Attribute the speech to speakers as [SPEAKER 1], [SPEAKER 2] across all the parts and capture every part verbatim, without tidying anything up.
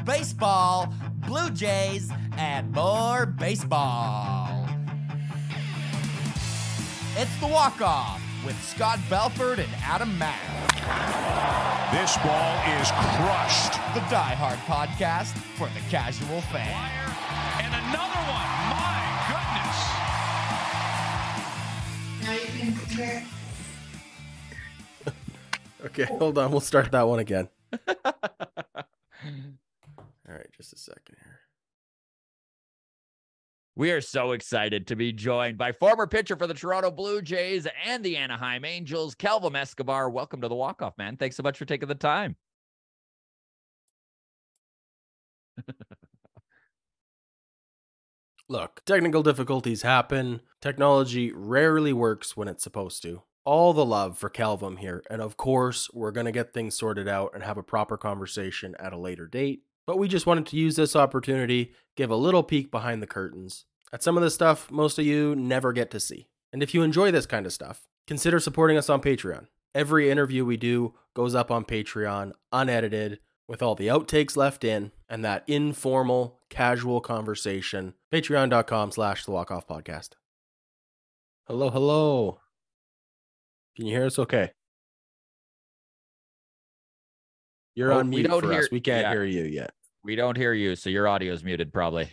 [SPEAKER 1] baseball, Blue Jays, and more baseball. It's The Walk-Off with Scott Belford and Adam Mack.
[SPEAKER 2] This ball is crushed.
[SPEAKER 1] The Die Hard podcast for the casual fan.
[SPEAKER 2] And another one. My goodness.
[SPEAKER 3] Now you can hear.
[SPEAKER 4] Okay, hold on. We'll start that one again. All right, just a second here.
[SPEAKER 5] We are so excited to be joined by former pitcher for the Toronto Blue Jays and the Anaheim Angels, Kelvin Escobar. Welcome to The Walk-Off, man. Thanks so much for taking the time.
[SPEAKER 4] Look, technical difficulties happen. Technology rarely works when it's supposed to. All the love for Kelvin here, and of course, we're going to get things sorted out and have a proper conversation at a later date. But we just wanted to use this opportunity, give a little peek behind the curtains at some of the stuff most of you never get to see. And if you enjoy this kind of stuff, consider supporting us on Patreon. Every interview we do goes up on Patreon, unedited, with all the outtakes left in, and that informal, casual conversation. Patreon.com slash the walk-off podcast. Hello, hello. Can you hear us okay? You're
[SPEAKER 5] Oh,
[SPEAKER 4] on
[SPEAKER 5] we
[SPEAKER 4] mute
[SPEAKER 5] don't
[SPEAKER 4] for
[SPEAKER 5] hear-
[SPEAKER 4] us. We can't
[SPEAKER 5] yeah.
[SPEAKER 4] hear you yet.
[SPEAKER 5] We don't hear you, so your audio's muted probably.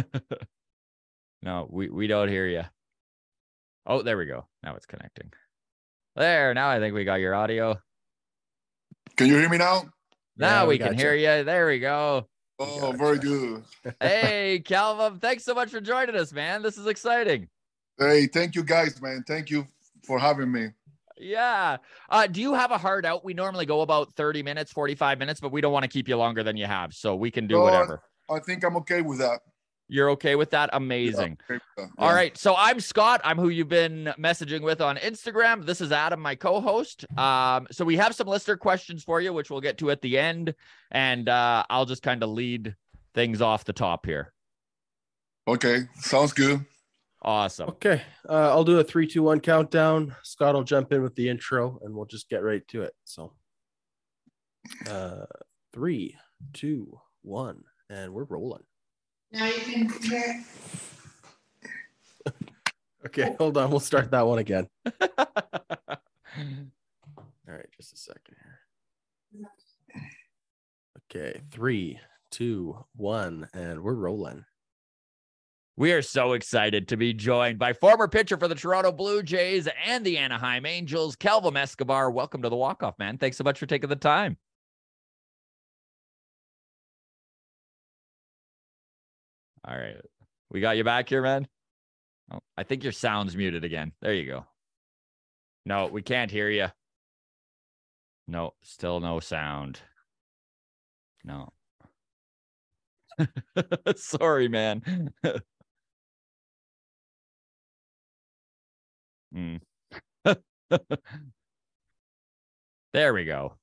[SPEAKER 5] No, we, we don't hear you. Oh, there we go. Now it's connecting. There, now I think we got your audio.
[SPEAKER 6] Can you hear me now?
[SPEAKER 5] Now
[SPEAKER 4] Yeah,
[SPEAKER 5] we,
[SPEAKER 4] we
[SPEAKER 5] can
[SPEAKER 4] gotcha.
[SPEAKER 5] hear you. There we go.
[SPEAKER 6] Oh,
[SPEAKER 4] Gotcha.
[SPEAKER 6] very good.
[SPEAKER 5] Hey, Calvin, thanks so much for joining us, man. This is exciting.
[SPEAKER 6] Hey, thank you guys, man. Thank you for having me.
[SPEAKER 5] Yeah. Uh, do you have a hard out? We normally go about thirty minutes, forty-five minutes, but we don't want to keep you longer than you have. So we can do
[SPEAKER 6] No,
[SPEAKER 5] whatever.
[SPEAKER 6] I think I'm okay with that.
[SPEAKER 5] You're okay with that? Amazing.
[SPEAKER 6] Yeah, okay with that.
[SPEAKER 5] All
[SPEAKER 6] Yeah.
[SPEAKER 5] right. So I'm Scott. I'm who you've been messaging with on Instagram. This is Adam, my co-host. Um, so we have some listener questions for you, which we'll get to at the end. And uh, I'll just kind of lead things off the top here.
[SPEAKER 6] Okay, sounds good.
[SPEAKER 5] Awesome.
[SPEAKER 4] Okay, uh, I'll do a three, two, one countdown. Scott will jump in with the intro, and we'll just get right to it. So, uh, three, two, one, and we're rolling.
[SPEAKER 3] Now you can hear.
[SPEAKER 4] Okay, hold on. We'll start that one again. All right, just a second here. Okay, three, two, one, and we're rolling.
[SPEAKER 5] We are so excited to be joined by former pitcher for the Toronto Blue Jays and the Anaheim Angels, Kelvin Escobar. Welcome to The Walk-Off, man. Thanks so much for taking the time. All right. We got you back here, man. Oh, I think your sound's muted again. There you go. No, we can't hear you. No, still no sound. No. Sorry, man. Mm. There we go.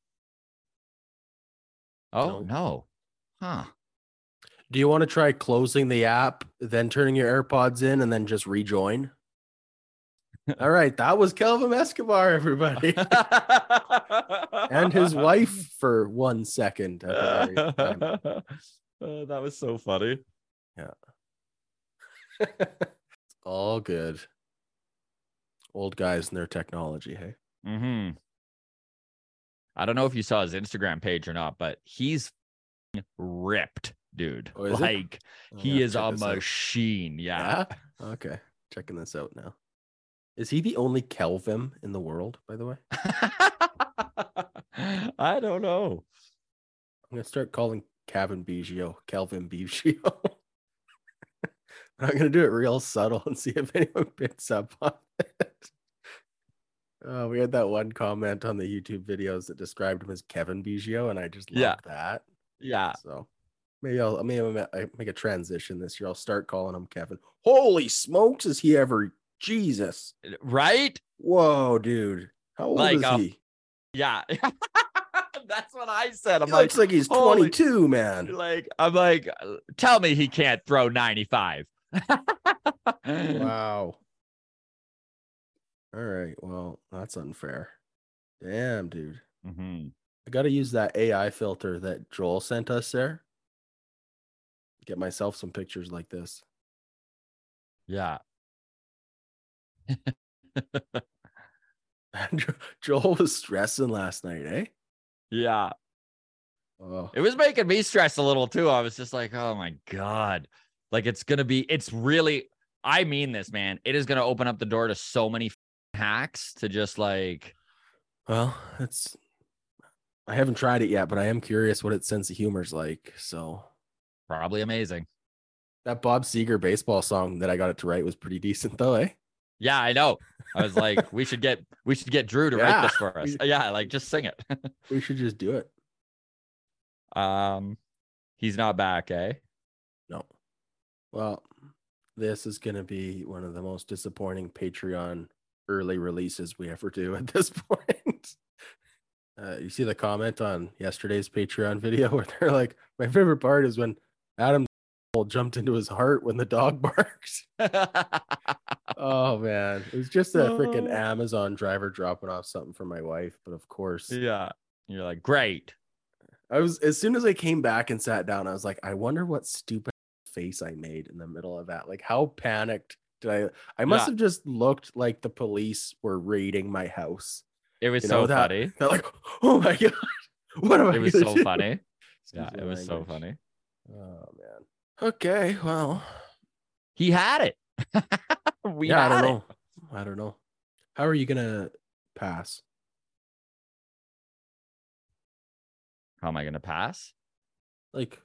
[SPEAKER 5] Oh,
[SPEAKER 4] No.
[SPEAKER 5] no. Huh.
[SPEAKER 4] Do you want to try closing the app, then turning your AirPods in, and then just rejoin? All right, that was Kelvin Escobar, everybody, and his wife for one second. At the very time.
[SPEAKER 5] Uh, that was so funny.
[SPEAKER 4] It's all good. Old guys and their technology, hey?
[SPEAKER 5] Mm-hmm. I don't know if you saw his Instagram page or not, but he's ripped, dude.
[SPEAKER 4] Oh, is he?
[SPEAKER 5] like
[SPEAKER 4] I'll
[SPEAKER 5] he
[SPEAKER 4] have to
[SPEAKER 5] is
[SPEAKER 4] check
[SPEAKER 5] a
[SPEAKER 4] this out.
[SPEAKER 5] machine. Yeah.
[SPEAKER 4] Yeah? Okay. Checking this out now. Is he the only Kelvin in the world, by the way?
[SPEAKER 5] I don't know.
[SPEAKER 4] I'm going to start calling Kevin Biggio Kelvin Biggio. I'm going to do it real subtle and see if anyone picks up on it. Uh, we had that one comment on the YouTube videos that described him as Kevin Biggio, and I just loved
[SPEAKER 5] Yeah.
[SPEAKER 4] that.
[SPEAKER 5] Yeah.
[SPEAKER 4] So maybe I'll maybe I'll ma- make a transition this year. I'll start calling him Kevin. Holy smokes, is he ever Jesus?
[SPEAKER 5] Right?
[SPEAKER 4] Whoa, dude. How old
[SPEAKER 5] Like,
[SPEAKER 4] is
[SPEAKER 5] uh,
[SPEAKER 4] he?
[SPEAKER 5] Yeah. That's what I said. I'm
[SPEAKER 4] He
[SPEAKER 5] like,
[SPEAKER 4] looks like he's
[SPEAKER 5] holy-
[SPEAKER 4] twenty-two, man.
[SPEAKER 5] like, I'm like, tell me he can't throw ninety-five.
[SPEAKER 4] Wow. All right. Well, that's unfair. Damn, dude.
[SPEAKER 5] Mm-hmm.
[SPEAKER 4] I got to use that A I filter that Joel sent us there. get myself some pictures like this.
[SPEAKER 5] Yeah.
[SPEAKER 4] Joel was stressing last night, eh?
[SPEAKER 5] Yeah.
[SPEAKER 4] Oh,
[SPEAKER 5] It was making me stress a little too. I was just like, oh my God. Like it's going to be, it's really, I mean this, man. It is going to open up the door to so many hacks to just like.
[SPEAKER 4] well, it's, I haven't tried it yet, but I am curious what its sense of humor is like. So
[SPEAKER 5] Probably amazing.
[SPEAKER 4] that Bob Seger baseball song that I got it to write was pretty decent though, eh?
[SPEAKER 5] Yeah, I know. I was like, we should get, we should get Drew to
[SPEAKER 4] Yeah.
[SPEAKER 5] write this for us. Yeah. Like just sing it.
[SPEAKER 4] We should just do it.
[SPEAKER 5] um, he's not back, eh?
[SPEAKER 4] No. Well, this is going to be one of the most disappointing Patreon early releases we ever do at this point. Uh, you see the comment on yesterday's Patreon video where they're like, my favorite part is when Adam jumped into his heart when the dog barked. Oh, man. It was just a freaking
[SPEAKER 5] Oh.
[SPEAKER 4] Amazon driver dropping off something for my wife. But of course,
[SPEAKER 5] Yeah. You're like, great.
[SPEAKER 4] I was, as soon as I came back and sat down, I was like, I wonder what stupid face I made in the middle of that. Like, how panicked did I? I must
[SPEAKER 5] Yeah.
[SPEAKER 4] have just looked like the police were raiding my house.
[SPEAKER 5] It was
[SPEAKER 4] You
[SPEAKER 5] so
[SPEAKER 4] know, that-
[SPEAKER 5] funny.
[SPEAKER 4] They're like, oh my God, what am I
[SPEAKER 5] It was
[SPEAKER 4] gonna
[SPEAKER 5] so
[SPEAKER 4] do?"
[SPEAKER 5] funny.
[SPEAKER 4] Excuse
[SPEAKER 5] Yeah,
[SPEAKER 4] my
[SPEAKER 5] it was so
[SPEAKER 4] language.
[SPEAKER 5] funny.
[SPEAKER 4] Oh, man. Okay, well,
[SPEAKER 5] He had it. we
[SPEAKER 4] yeah, I
[SPEAKER 5] had
[SPEAKER 4] don't
[SPEAKER 5] it.
[SPEAKER 4] know. I don't know. How are you going to pass?
[SPEAKER 5] How am I going to pass?
[SPEAKER 4] Like,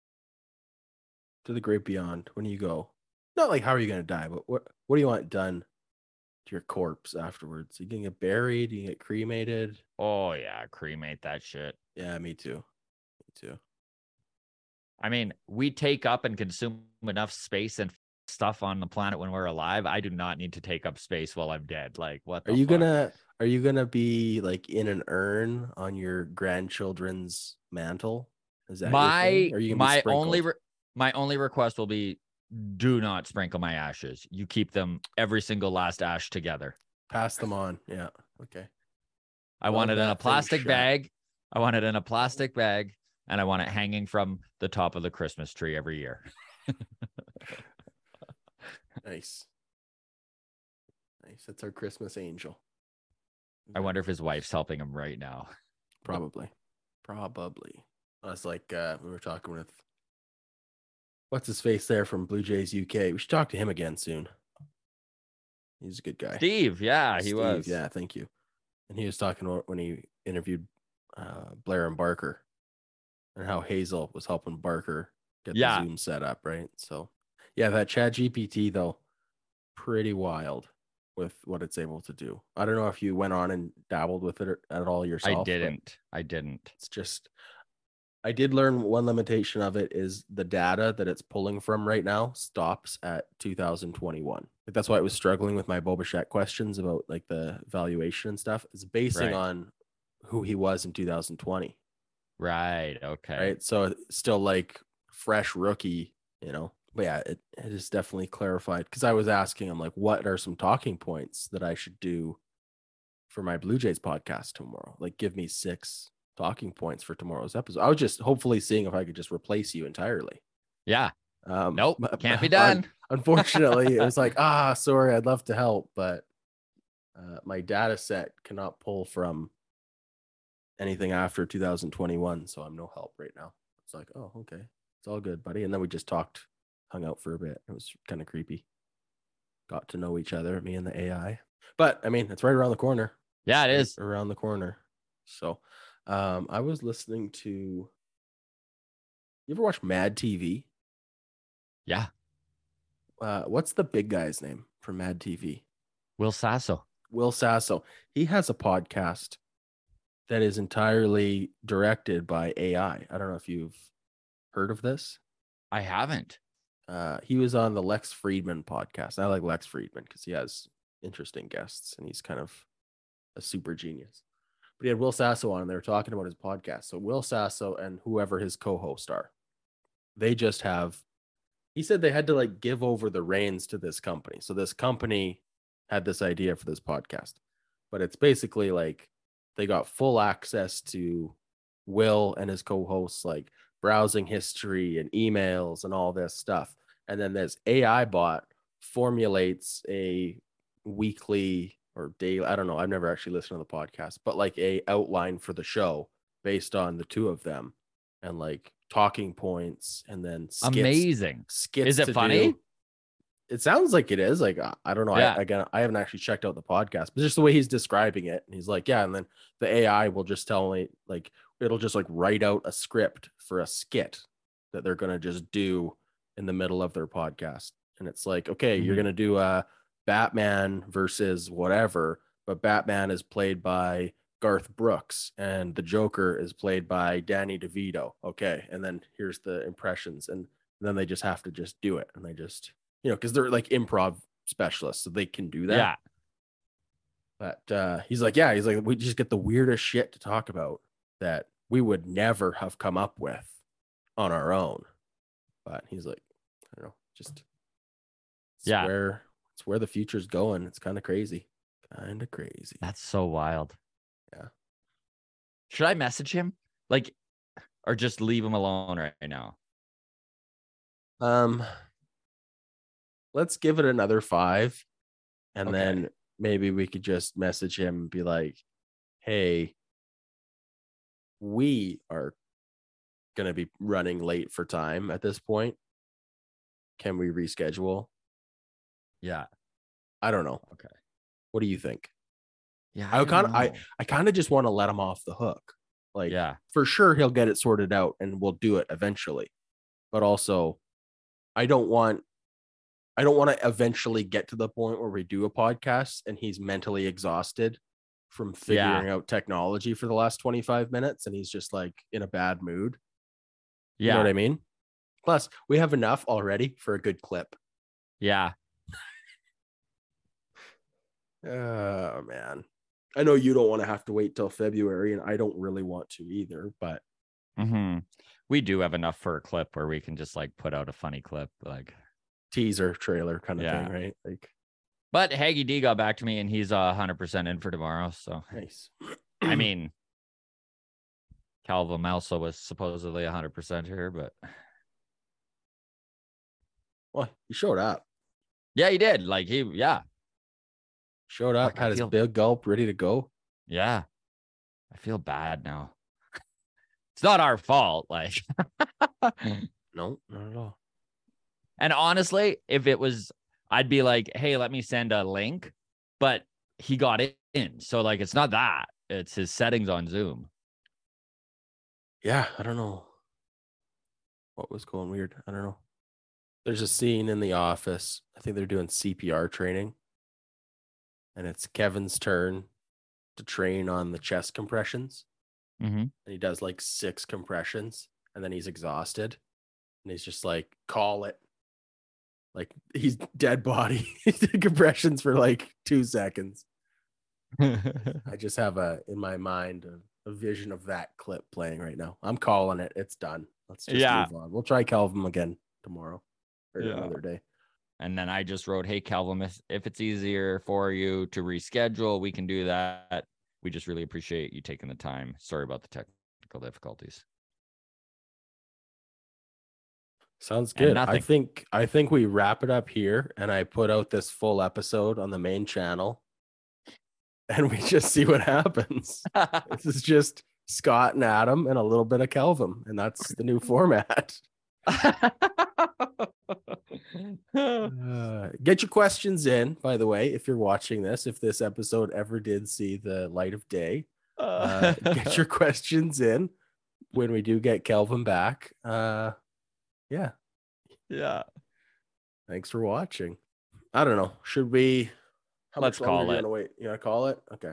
[SPEAKER 4] to the great beyond, when you go? Not like, how are you going to die, but what, what do you want done to your corpse afterwards? You going to get buried? You get cremated?
[SPEAKER 5] Oh, yeah. Cremate that shit.
[SPEAKER 4] Yeah, me too. Me too.
[SPEAKER 5] I mean, we take up and consume enough space and stuff on the planet when we're alive. I do not need to take up space while I'm dead. Like, what the
[SPEAKER 4] Are you
[SPEAKER 5] fuck?
[SPEAKER 4] gonna are you gonna be like in an urn on your grandchildren's mantle? Is that your
[SPEAKER 5] my
[SPEAKER 4] thing? Or are you gonna be
[SPEAKER 5] my only
[SPEAKER 4] sprinkled?
[SPEAKER 5] re- my only request will be do not sprinkle my ashes. You keep them every single last ash together.
[SPEAKER 4] Pass them on? Yeah. Okay.
[SPEAKER 5] I
[SPEAKER 4] Love
[SPEAKER 5] want it in
[SPEAKER 4] that
[SPEAKER 5] a
[SPEAKER 4] thing
[SPEAKER 5] plastic
[SPEAKER 4] shut.
[SPEAKER 5] bag. I want it in a plastic bag, and I want it hanging from the top of the Christmas tree every year.
[SPEAKER 4] Nice. Nice. That's our Christmas angel.
[SPEAKER 5] I wonder if his wife's helping him right now.
[SPEAKER 4] Probably. Probably. That's like uh we were talking with what's his face there from Blue Jays U K. We should talk to him again soon. He's a good guy.
[SPEAKER 5] Steve, yeah, he
[SPEAKER 4] Steve,
[SPEAKER 5] was.
[SPEAKER 4] Yeah, thank you. And he was talking about when he interviewed uh, Blair and Barker and how Hazel was helping Barker get
[SPEAKER 5] Yeah.
[SPEAKER 4] the Zoom set up, right? So, yeah, that Chat G P T, though, pretty wild with what it's able to do. I don't know if you went on and dabbled with it at all yourself.
[SPEAKER 5] I
[SPEAKER 4] but
[SPEAKER 5] didn't. I didn't.
[SPEAKER 4] It's just, I did learn one limitation of it is the data that it's pulling from right now stops at two thousand twenty-one. Like that's why it was struggling with my Boba Fett questions about like the valuation and stuff. It's basing
[SPEAKER 5] Right.
[SPEAKER 4] on who he was in two thousand twenty,
[SPEAKER 5] Right. Okay.
[SPEAKER 4] right? So it's still like fresh rookie, you know. But yeah, it, it is definitely clarified because I was asking him like, what are some talking points that I should do for my Blue Jays podcast tomorrow? Like, give me six talking points for tomorrow's episode. I was just hopefully seeing if I could just replace you entirely.
[SPEAKER 5] Yeah.
[SPEAKER 4] Um,
[SPEAKER 5] Nope.
[SPEAKER 4] but-
[SPEAKER 5] Can't be
[SPEAKER 4] but
[SPEAKER 5] done.
[SPEAKER 4] Unfortunately, it was like, ah, sorry, I'd love to help, but uh, my data set cannot pull from anything after two thousand twenty-one, so I'm no help right now. It's like, oh, okay, it's all good, buddy. And then we just talked, hung out for a bit. It was kind of creepy. Got to know each other, me and the A I. But I mean, it's right around the corner.
[SPEAKER 5] Yeah, it
[SPEAKER 4] Right
[SPEAKER 5] is.
[SPEAKER 4] around the corner. So, um, I was listening to. You ever watch Mad T V?
[SPEAKER 5] Yeah.
[SPEAKER 4] Uh, what's the big guy's name from Mad T V?
[SPEAKER 5] Will Sasso.
[SPEAKER 4] Will Sasso. He has a podcast that is entirely directed by A I. I don't know if you've heard of this.
[SPEAKER 5] I haven't.
[SPEAKER 4] Uh, he was on the Lex Friedman podcast. I like Lex Friedman because he has interesting guests and he's kind of a super genius. But he had Will Sasso on and they were talking about his podcast. So Will Sasso and whoever his co-host are, they just have, he said they had to like give over the reins to this company. So this company had this idea for this podcast, but it's basically like they got full access to Will and his co-hosts like browsing history and emails and all this stuff. And then this A I bot formulates a weekly or daily, I don't know, I've never actually listened to the podcast, but like a outline for the show based on the two of them and like talking points and then skits,
[SPEAKER 5] Amazing.
[SPEAKER 4] skits.
[SPEAKER 5] Is it
[SPEAKER 4] to
[SPEAKER 5] funny?
[SPEAKER 4] do. It sounds like it is. Like, I don't know.
[SPEAKER 5] Yeah.
[SPEAKER 4] I, again, I haven't actually checked out the podcast, but just the way he's describing it. And he's like, yeah. And then the A I will just tell me, like, it'll just like write out a script for a skit that they're going to just do in the middle of their podcast. And it's like, okay,
[SPEAKER 5] Mhm.
[SPEAKER 4] you're going to do a Batman versus whatever, but Batman is played by Garth Brooks and the Joker is played by Danny DeVito. Okay. And then here's the impressions. And then they just have to just do it. And they just, you know, because they're like improv specialists, so they can do that.
[SPEAKER 5] Yeah.
[SPEAKER 4] But uh, he's like, yeah, he's like, we just get the weirdest shit to talk about that we would never have come up with on our own. But he's like, I don't know, just it's
[SPEAKER 5] Yeah.
[SPEAKER 4] where it's where the future's going. It's kind of crazy, kind of crazy.
[SPEAKER 5] That's so wild.
[SPEAKER 4] Yeah.
[SPEAKER 5] Should I message him? Like, or just leave him alone right now?
[SPEAKER 4] Um, let's give it another five, and
[SPEAKER 5] Okay.
[SPEAKER 4] then maybe we could just message him and be like, "Hey, we are gonna be running late for time at this point. Can we reschedule?"
[SPEAKER 5] Yeah.
[SPEAKER 4] I don't know.
[SPEAKER 5] Okay.
[SPEAKER 4] What do you think?
[SPEAKER 5] Yeah.
[SPEAKER 4] I
[SPEAKER 5] don't
[SPEAKER 4] kinda- I-
[SPEAKER 5] know.
[SPEAKER 4] I kind of just want to let him off the hook. Like,
[SPEAKER 5] yeah.
[SPEAKER 4] for sure he'll get it sorted out and we'll do it eventually. But also, I don't want I don't want to eventually get to the point where we do a podcast and he's mentally exhausted from figuring out technology for the last twenty-five minutes and he's just like in a bad mood. You
[SPEAKER 5] Yeah.
[SPEAKER 4] know what I mean? Plus, we have enough already for a good clip.
[SPEAKER 5] Yeah.
[SPEAKER 4] Oh man. I know you don't want to have to wait till February and I don't really want to either, but
[SPEAKER 5] hmm We do have enough for a clip where we can just like put out a funny clip. Like,
[SPEAKER 4] teaser trailer kind of
[SPEAKER 5] Yeah.
[SPEAKER 4] thing, right? Like,
[SPEAKER 5] but Haggy D got back to me and he's a hundred percent in for tomorrow. So,
[SPEAKER 4] nice.
[SPEAKER 5] I mean, Calvin also was supposedly a hundred percent here, but
[SPEAKER 4] Well, he showed up.
[SPEAKER 5] yeah, he did. Like he, yeah,
[SPEAKER 4] Showed up,
[SPEAKER 5] Fuck, I
[SPEAKER 4] had his
[SPEAKER 5] feel-
[SPEAKER 4] big gulp ready to go.
[SPEAKER 5] yeah. I feel bad now. It's not our fault. Like,
[SPEAKER 4] No, not at all.
[SPEAKER 5] and honestly, if it was, I'd be like, hey, let me send a link, but he got it in. So like, it's not that, it's his settings on Zoom.
[SPEAKER 4] Yeah, I don't know what was going weird. I don't know. There's a scene in The Office. I think they're doing C P R training. And it's Kevin's turn to train on the chest compressions.
[SPEAKER 5] Mm-hmm.
[SPEAKER 4] And he does like six compressions and then he's exhausted. And he's just like, call it. Like he's dead body. He did compressions for like two seconds. I just have a, in my mind, a, a vision of that clip playing right now. I'm calling it. It's done. Let's just
[SPEAKER 5] Yeah.
[SPEAKER 4] move on. We'll try Calvin again tomorrow or
[SPEAKER 5] Yeah.
[SPEAKER 4] another day.
[SPEAKER 5] And then I just wrote, hey, Calvin, if, if it's easier for you to reschedule, we can do that. We just really appreciate you taking the time. Sorry about the technical difficulties.
[SPEAKER 4] Sounds
[SPEAKER 5] And
[SPEAKER 4] good. I
[SPEAKER 5] nothing.
[SPEAKER 4] think I think we wrap it up here and I put out this full episode on the main channel and we just see what happens. This is just Scott and Adam and a little bit of Kelvin, and that's the new format. Uh, get your questions in, by the way, if you're watching this, if this episode ever did see the light of day. Uh, get your questions in when we do get Kelvin back. Uh, yeah.
[SPEAKER 5] yeah.
[SPEAKER 4] Thanks for watching. I don't know. Should we? How
[SPEAKER 5] Let's
[SPEAKER 4] much longer
[SPEAKER 5] call
[SPEAKER 4] you
[SPEAKER 5] it.
[SPEAKER 4] gonna wait? You gonna call it? Okay.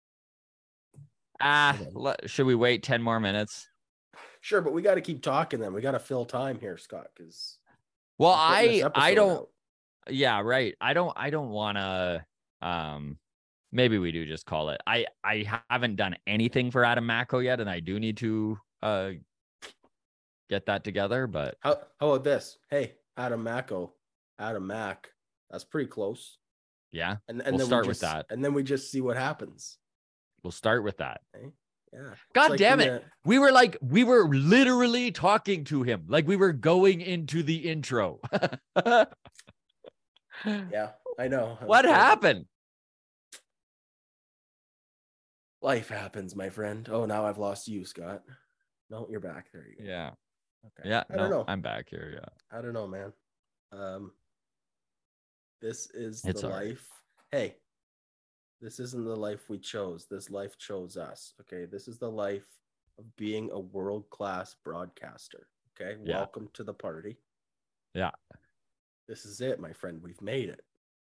[SPEAKER 5] Ah,
[SPEAKER 4] Okay.
[SPEAKER 5] le- should we wait ten more minutes?
[SPEAKER 4] Sure, but we got to keep talking. Then we got to fill time here, Scott. Because
[SPEAKER 5] Well, I I don't. Yeah, right. I don't. I don't want to. Um, maybe we do just call it. I I haven't done anything for Adam Macko yet, and I do need to uh get that together. But
[SPEAKER 4] How how about this? Hey, Adam Macko, Adam Mac. That's pretty close.
[SPEAKER 5] yeah,
[SPEAKER 4] And and
[SPEAKER 5] We'll
[SPEAKER 4] then
[SPEAKER 5] start
[SPEAKER 4] we
[SPEAKER 5] with
[SPEAKER 4] just,
[SPEAKER 5] that.
[SPEAKER 4] and then we just see what happens.
[SPEAKER 5] we'll start with that.
[SPEAKER 4] Yeah.
[SPEAKER 5] God
[SPEAKER 4] It's like
[SPEAKER 5] damn
[SPEAKER 4] when
[SPEAKER 5] it. We were like, we were literally talking to him. Like we were going into the intro.
[SPEAKER 4] you- yeah, I know.
[SPEAKER 5] What happened?
[SPEAKER 4] Life happens, my friend. Oh, now I've lost you, Scott. No, you're back. There you go.
[SPEAKER 5] Yeah.
[SPEAKER 4] Okay.
[SPEAKER 5] Yeah.
[SPEAKER 4] I don't
[SPEAKER 5] no,
[SPEAKER 4] know.
[SPEAKER 5] I'm back here. Yeah.
[SPEAKER 4] I don't know, man. Um, this is
[SPEAKER 5] It's
[SPEAKER 4] the
[SPEAKER 5] all right.
[SPEAKER 4] life. Hey, this isn't the life we chose. This life chose us. Okay, this is the life of being a world-class broadcaster. Okay,
[SPEAKER 5] Yeah.
[SPEAKER 4] welcome to the party.
[SPEAKER 5] Yeah.
[SPEAKER 4] This is it, my friend. We've made it.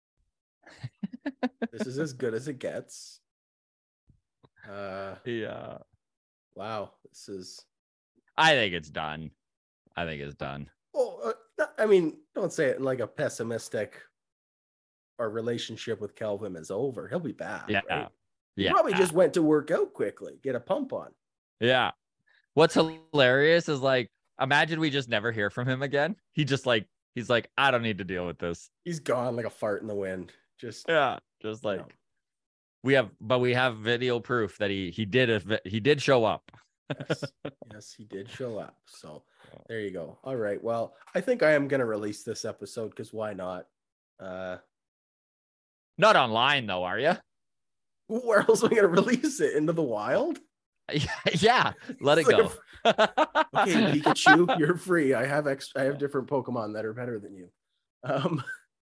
[SPEAKER 4] This is as good as it gets. Uh,
[SPEAKER 5] Yeah.
[SPEAKER 4] wow. This is.
[SPEAKER 5] I think it's done. I think it's done.
[SPEAKER 4] Oh, uh, no- I mean, don't say it in like a pessimistic. Our relationship with Kelvin is over. He'll be back.
[SPEAKER 5] Yeah.
[SPEAKER 4] Right? He
[SPEAKER 5] Yeah.
[SPEAKER 4] probably just went to work out quickly, get a pump on.
[SPEAKER 5] Yeah. What's hilarious is like, imagine we just never hear from him again. He just like, he's like, I don't need to deal with this.
[SPEAKER 4] He's gone like a fart in the wind. Just
[SPEAKER 5] Yeah. Just like,
[SPEAKER 4] No.
[SPEAKER 5] we have, but we have video proof that he, he did, a, he did show up.
[SPEAKER 4] yes, yes, he did show up. So there you go. All right. Well, I think I am gonna release this episode because why not? Uh,
[SPEAKER 5] Not online though, are you?
[SPEAKER 4] where else am I gonna release it? Into the wild?
[SPEAKER 5] Yeah. Let it
[SPEAKER 4] It's like
[SPEAKER 5] go.
[SPEAKER 4] Okay, Pikachu, you're free. I have ex- I have different Pokemon that are better than you. Um,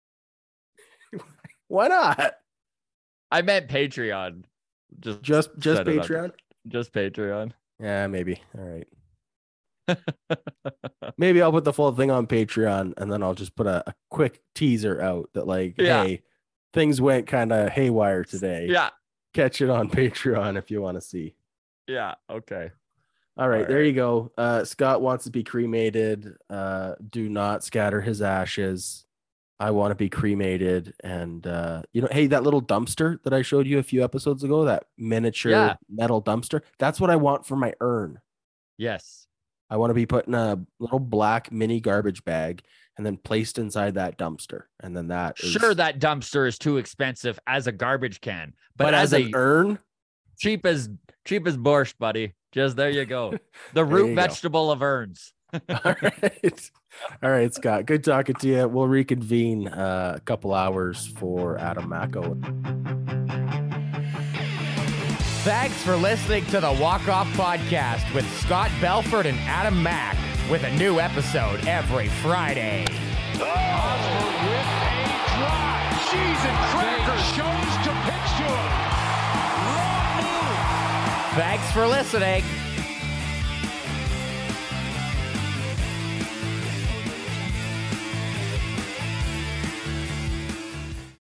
[SPEAKER 4] why not?
[SPEAKER 5] I meant Patreon. Just,
[SPEAKER 4] Just just
[SPEAKER 5] set it up.
[SPEAKER 4] Patreon?
[SPEAKER 5] Just Patreon.
[SPEAKER 4] Yeah, maybe. All right. Maybe I'll put the full thing on Patreon and then I'll just put a, a quick teaser out that like,
[SPEAKER 5] Yeah.
[SPEAKER 4] hey, things went kind of haywire today.
[SPEAKER 5] Yeah.
[SPEAKER 4] Catch it on Patreon if you want to see.
[SPEAKER 5] Yeah. Okay.
[SPEAKER 4] All right,
[SPEAKER 5] All
[SPEAKER 4] there
[SPEAKER 5] right.
[SPEAKER 4] you go. Uh, Scott wants to be cremated. Uh, do not scatter his ashes. I want to be cremated. And, uh, you know, hey, that little dumpster that I showed you a few episodes ago, that miniature
[SPEAKER 5] Yeah.
[SPEAKER 4] metal dumpster, that's what I want for my urn.
[SPEAKER 5] Yes.
[SPEAKER 4] I want to be put in a little black mini garbage bag and then placed inside that dumpster. And then that is,
[SPEAKER 5] Sure, that dumpster is too expensive as a garbage can, but,
[SPEAKER 4] but,
[SPEAKER 5] as,
[SPEAKER 4] as
[SPEAKER 5] a
[SPEAKER 4] an urn,
[SPEAKER 5] cheap as cheap as borscht, buddy. Just there you go. The
[SPEAKER 4] There
[SPEAKER 5] root
[SPEAKER 4] you go.
[SPEAKER 5] vegetable of urns.
[SPEAKER 4] all right. All right, Scott. Good talking to you. We'll reconvene uh, a couple hours for Adam Macko.
[SPEAKER 1] Thanks for listening to the Walk Off Podcast with Scott Belford and Adam Mack, with a new episode every Friday.
[SPEAKER 2] Osborne with a drive. Cheese and crackers. Chose to pitch to him. Wrong move.
[SPEAKER 1] Thanks for listening.